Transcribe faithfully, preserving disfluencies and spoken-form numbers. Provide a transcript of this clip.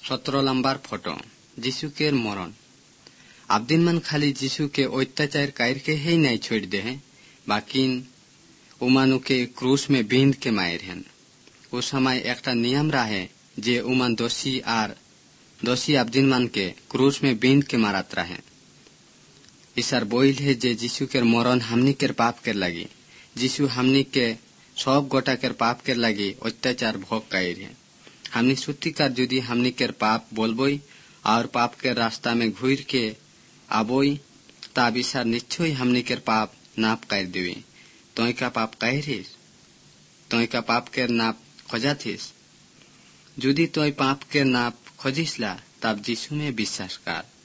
सत्रह number photo जीशु के मरण। अब दिन मन खाली जीशु के अत्याचार करके ही नहीं छोड़ दे हैं, बाकी उमानु के क्रूस में बींद के मायर हैं। उस समय एक नियम रहे जे उमान दोषी आर दोषी अब दिन मन के क्रूस में बींद के मारत रहे। ईसर बोल है जे जीशु के मरण हमनी के पाप कर लगी। जीशु हमनी के सब गोटा के पाप कर लगी अत्याचार भोग कर है। हमनी सुती कर जुदी हमनी के पाप बोलबोई और पाप के रास्ता में घूर के आबोई तब ईसर निश्चय हमनी के पाप नाप कर देवी। तोय का पाप कहरिस, तोय का पाप के नाप खोजा थिस। जुदी तोय पाप के नाप खोजिसला तब जीशु में विश्वास कर।